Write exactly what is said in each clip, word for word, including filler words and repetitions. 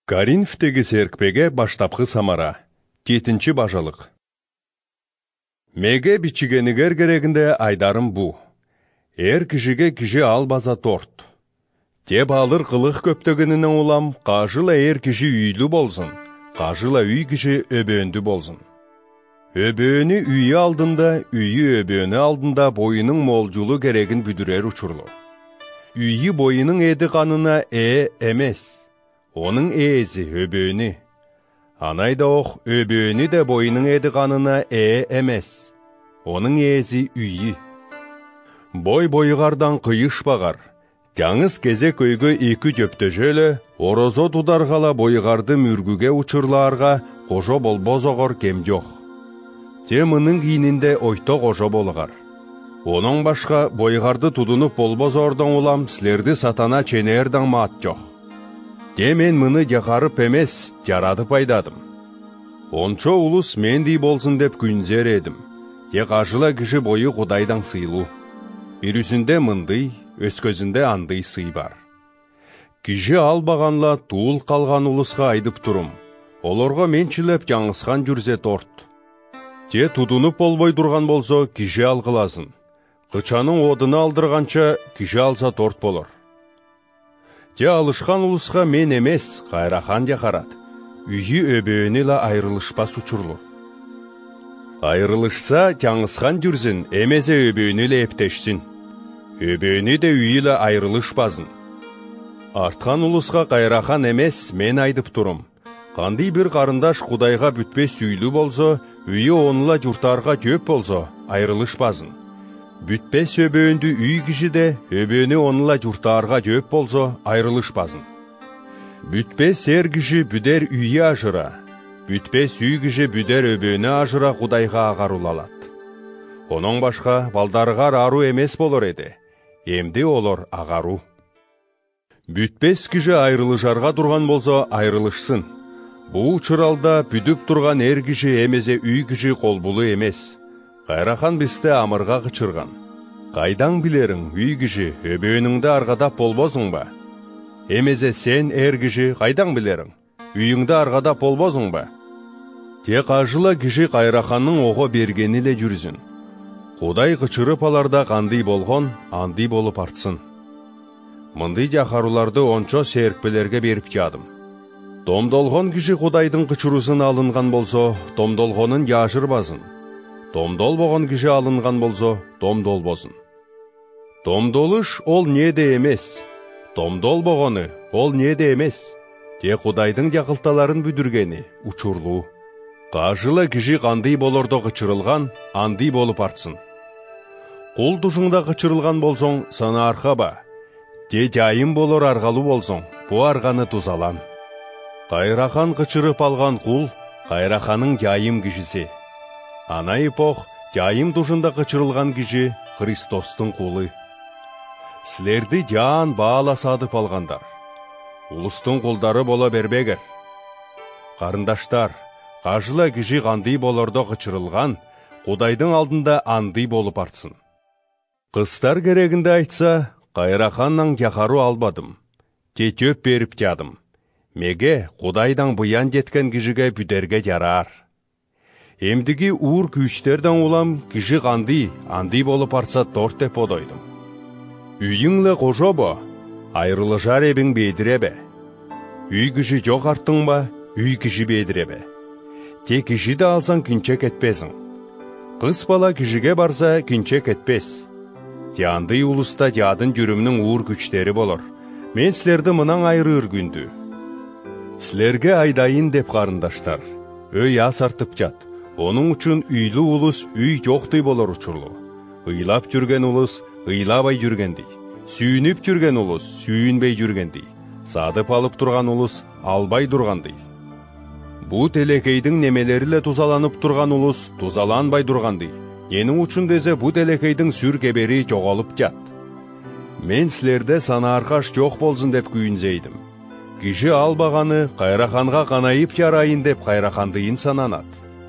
Коринфтегі серкпеге баштапқы самара. Жетінші бажылық. Меге бичігенігер керегінде айдарым бұ. Әр кішіге кіші албаза торт. Теп алыр қылық көптігінінің олам, қажыла әр кіші үйлі болсын, қажыла үй кіші өбөнді болсын. Өбөні үйі алдында, үйі өбөні алдында бойының молжулы керегін бүдірер ұчырлы. Үйі бойының еді қанына ә әмес. Оның әзі өбөні. Анайда оқ өбөні де бойының еді қанына ә әмес. Оның әзі үйі. Бой бойығардан қиыш бағар. Таңыз кезе көйгі екі дөпті жөлі, орозо тударғала бойығарды мүргіге ұчырларға қожо болбоз оғыр кем жоқ. Темінің кейінінде ойто қожо болығар. Оның башқа бойығарды тудынып болбоз ордан олам сілерді сатана ченердің маат жоқ. Темен мұны яқарып емес, жарады пайдадым. Ончо улус мендей болсын деп күнзер едім. Тек ажыла кіші бойы құдайдан сыйлу. Бірүсінде мындый, өскөзінде андый сый бар. Кіші албағанла туыл қалған улысқа айдып тұрым. Оларға меншілеп жаңысқан жүрзе торт. Те тудынып болбой тұрған болса, кіші алғыласын. Қычаның одыны алдырғанша, кіші алса торт болыр. Те алышқан ұлысқа мен емес, қайрахан яқарат. Үйі өбөөнілі айрылышпас ұчырлы. Айрылышса, жаңысқан жүрзін, әмезе өбөөнілі ептешсін. Өбөөні де үйілі айрылышпазын. Артқан ұлысқа қайрахан емес, мен айдып тұрым. Қандай бір қарындаш құдайға бүтпес үйлі болса, үйі оныла жұртарға көп болса, айрылышпазын. Бүтпес өбөөнді үй кішіде, өбөөнü оныла жұртарға жөп болса, айрылышпазын. Бүтпес әр кіші бүдер үйі ажыра. Бүтпес үй кіші бүдер өбөөнü ажыра құдайға ағарулалат. Оның башқа балдарығар ару емес болыр еді. Емді олар ағару. Бүтпес кіші айрылышарға тұрған болса, айрылышсын. Бұл ұчыралда бүдіп тұрған әр кіші емезе үй кіші қолбулы емес. Қайрахан бісті амырға қычырған. Қайдан білерің, үй кіші, өбөөніңді арғадап болбозың ба? Емезе сен әр кіші, қайдан білерің, үйіңді арғадап болбозың ба? Тек ажыла кіші қайраханның оғы бергеніле жүрзін. Құдай қычырып аларда қандай болған, андай болып артсын. Мындай жақаруларды ончо серікпелерге беріп жадым. Томдолған кіші құдайдың қычырусын алынған болса, томдолғанын яшырбазын. Томдол боған кіші алынған болса, томдол бозын. Томдолыш ол неде емес. Томдол боғаны ол неде емес. Те құдайдың яқылталарын бүдіргені, ұчырлу. Қажылы кіші қандай болырды қычырылған, андай болып артсын. Құл тұшыңда қычырылған болсың, сана арқа ба. Те жайым болыр арғалу болсың, бұ арғаны тұзалан. Қайрахан қычырып алған құл, қайраханың жайым кішісі. Анай эпох, жайым тұшында қычырылған кіші Христостың құлы. Сілерді жан баала садып алғандар. Улыстың құлдары бола бербегер. Қарындаштар, қажыла кіші қандай болырды қычырылған, құдайдың алдында андай болып артсын. Қыстар керегінде айтса, қайраханнан яқару албадым. Те төп беріп жадым. Меге құдайдан бұян жеткен кішіге бүдерге жарар. Емдігі уыр күйштерден олам кіші қанды, андай болып артса торт деп одойдым. Үйіңлі қожо ба, айрылы жар ебің бейдіребе. Үй кіші жоқ арттың ба, үй кіші бейдіребе. Те кіші де алсан күнче кетпезің. Қыз бала кішіге барса күнче кетпес. Те андай ұлыста жадын жүрімнің уыр күштері болыр. Мен сілерді мұнан айры үргінді. Сілерге айдайын деп қарындаштар. Өй ас артып жат. Оның үшін үйлі ұлыс үй жоқтай болар ұчырлы. Ыйлап жүрген ұлыс ыйлабай жүргендей. Сүйініп жүрген ұлыс сүйінбей жүргендей. Садып алып тұрған ұлыс албай тұрғандей. Бұ телекейдің немелерілі тұзаланып тұрған ұлыс тұзаланбай тұрғандей. Енің үшін дезе бұ телекейдің сүр кебері жоғалып жат. Мен сілерде сана арқаш жоқ болсын деп күйінзейдім. Кіші албағаны қайраханға қанайып жарайын деп қайрахандыйын сананат.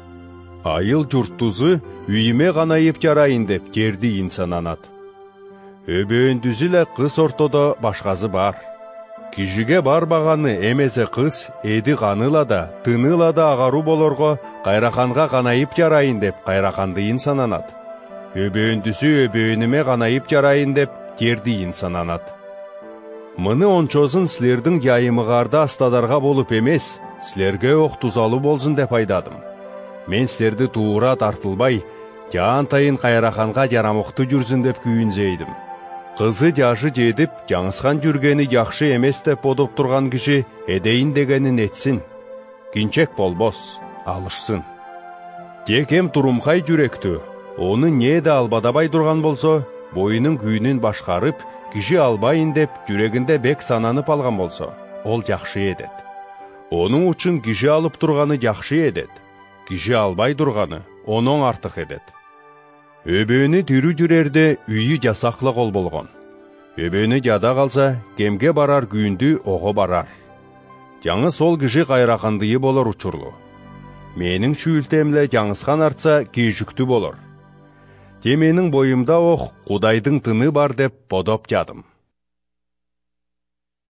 Айыл жұрттузы үйіме қанайып жарайын деп жерді инсананат. Өбөөндүзілі қыз ортода башқазы бар. Кижиге барбағаны эмезе қыз, эди қаныла да, тыныла да ағару болорго, қайрақанға қанайып жарайын деп, қайрақандыйын сананат. Өбөөндүсү өбөөніме қанайып жарайын деп, кердейін сананат. Мыны ончозын сілердің яйымығарда астадарга болып эмес, сілерге оқ тузалу болзын деп айдадым. Мен сілерді туыра тартылбай, жаантайын қайрақанға жарамықты жүрсін деп күйінзейдім. Қызы жашы жедіп, жаңысқан жүргені яқшы емес деп бодып тұрған кіші едейін дегенін етсін. Кинчек болбос, алышсын. Жекем турумқай жүректі, оны неде албадабай тұрған болса, бойының күйінін башқарып, кіші албайын деп жүрегінде бек сананып алған болса, ол жақшы едет. Оның үшін кіші алып тұрғаны жақшы едет. Кіші албай тұрғаны, оның артық едет. Өбөні түрі жүрерде үйі жасақлы қол болған. Өбөні жада қалса, кемге барар күйінді оғы барар. Жаңы сол кіші қайрақандыйы болар ұчырлы. Менің шүйлтемле жаңысқан артса кейжікті болар. Теменің бойымда оқ Құдайдың тыны бар деп бодоп жадым.